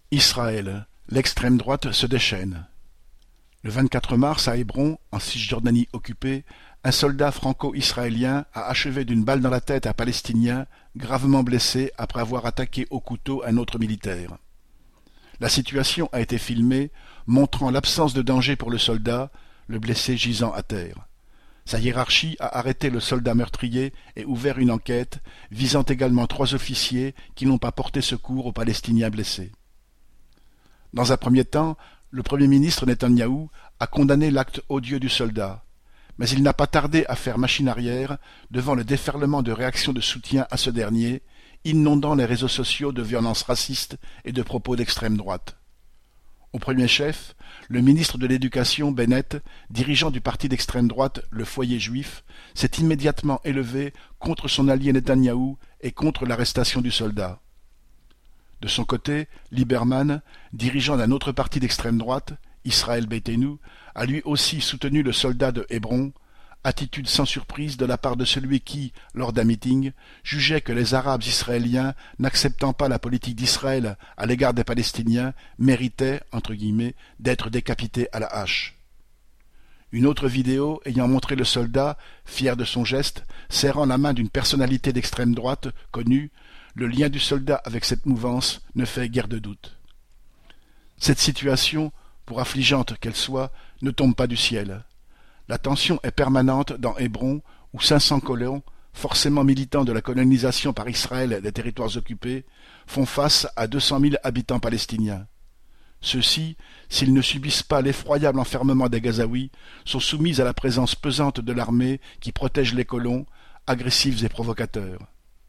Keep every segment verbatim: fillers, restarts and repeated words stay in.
Israël, l'extrême droite se déchaîne. Le vingt-quatre mars, à Hébron, en Cisjordanie occupée, un soldat franco-israélien a achevé d'une balle dans la tête un Palestinien gravement blessé après avoir attaqué au couteau un autre militaire. La situation a été filmée, montrant l'absence de danger pour le soldat, le blessé gisant à terre. Sa hiérarchie a arrêté le soldat meurtrier et ouvert une enquête, visant également trois officiers qui n'ont pas porté secours aux Palestiniens blessés. Dans un premier temps, le Premier ministre Netanyahou a condamné l'acte odieux du soldat, mais il n'a pas tardé à faire machine arrière devant le déferlement de réactions de soutien à ce dernier, inondant les réseaux sociaux de violences racistes et de propos d'extrême droite. Au premier chef, le ministre de l'Éducation, Bennett, dirigeant du parti d'extrême droite, le Foyer juif, s'est immédiatement élevé contre son allié Netanyahou et contre l'arrestation du soldat. De son côté, Lieberman, dirigeant d'un autre parti d'extrême droite, Israël Beitenu, a lui aussi soutenu le soldat de Hébron, attitude sans surprise de la part de celui qui, lors d'un meeting, jugeait que les Arabes israéliens, n'acceptant pas la politique d'Israël à l'égard des Palestiniens, méritaient, entre guillemets, d'être décapités à la hache. Une autre vidéo ayant montré le soldat, fier de son geste, serrant la main d'une personnalité d'extrême droite connue, le lien du soldat avec cette mouvance ne fait guère de doute. Cette situation, pour affligeante qu'elle soit, ne tombe pas du ciel. La tension est permanente dans Hébron, où cinq cents colons, forcément militants de la colonisation par Israël des territoires occupés, font face à deux cent mille habitants palestiniens. Ceux-ci, s'ils ne subissent pas l'effroyable enfermement des Gazaouis, sont soumis à la présence pesante de l'armée qui protège les colons, agressifs et provocateurs.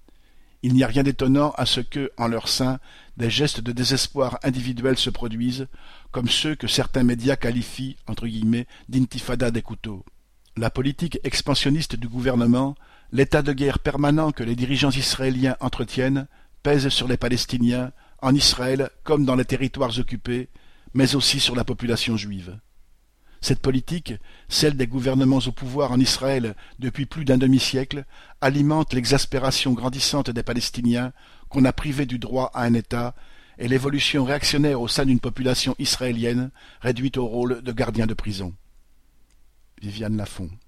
Il n'y a rien d'étonnant à ce que, en leur sein, des gestes de désespoir individuels se produisent, comme ceux que certains médias qualifient, entre guillemets, d'intifada des couteaux. La politique expansionniste du gouvernement, l'état de guerre permanent que les dirigeants israéliens entretiennent, pèse sur les Palestiniens, en Israël comme dans les territoires occupés, mais aussi sur la population juive. Cette politique, celle des gouvernements au pouvoir en Israël depuis plus d'un demi-siècle, alimente l'exaspération grandissante des Palestiniens qu'on a privés du droit à un État et l'évolution réactionnaire au sein d'une population israélienne réduite au rôle de gardien de prison. Viviane Lafont.